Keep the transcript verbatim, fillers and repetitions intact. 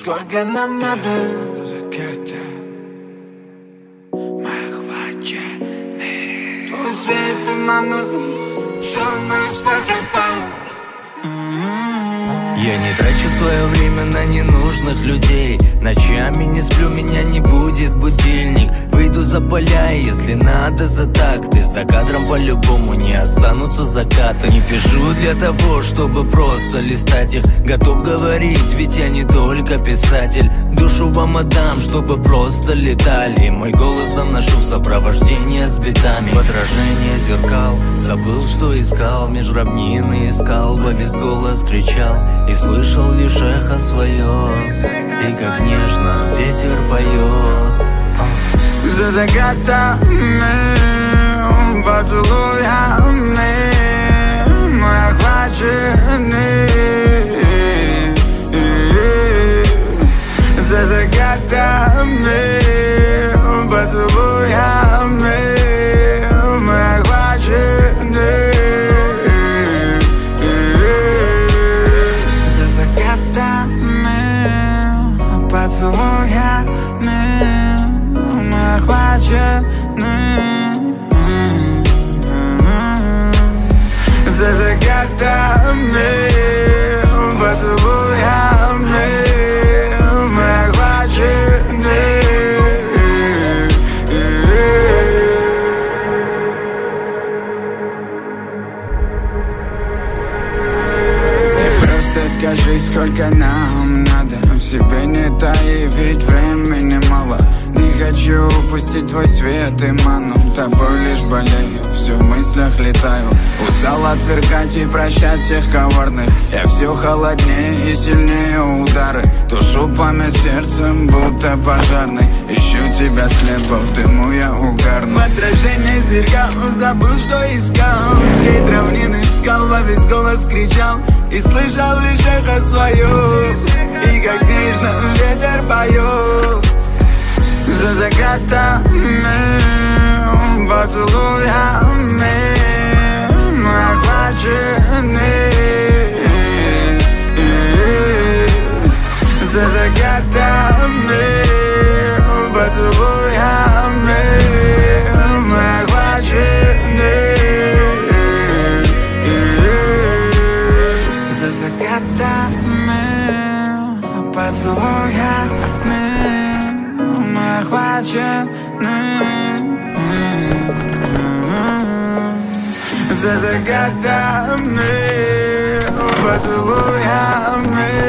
сколько нам надо. Закаты мы охвачены. Твой свет и ману, черные штаты тают. Я не трачу свое время на ненужных людей. Ночами не сплю, меня не будет будильник. Выйду за поля, если надо за такты. За кадром по-любому не останутся закаты. Не пишу для того, чтобы просто листать их. Готов говорить, ведь я не только писатель. Душу вам отдам, чтобы просто летали. Мой голос доношу в сопровождении с битами. В отражение зеркал, забыл, что искал. Меж равнины искал, во весь голос кричал. И слышал лишь эхо свое, и как нежно ветер поет. За закатами, поцелуями мы охвачены. За закатами, поцелуями мы охвачены. За закатами, поцелуями мы охвачены. За закатами, поцелуями мы охвачены. Просто скажи, сколько нам надо. В себе не таи, ведь времени мало. Не хочу упустить твой свет и ману. Тобой лишь болею, все в мыслях летаю. Устал отвергать и прощать всех коварных. Я все холоднее и сильнее удары. Тушу пламя сердцем, будто пожарный. Ищу тебя слепо, в дыму я угарну. В отражении зеркал, забыл, что искал. Средь равнин искал, во весь голос кричал. И слышал лишь эхо свое, и как нежно ветер поет. За закатами, поцелуями мы охвачены. За закатами, поцелуями мы охвачены. За закатами, поцелуями мы охвачены. За закатами, поцелуями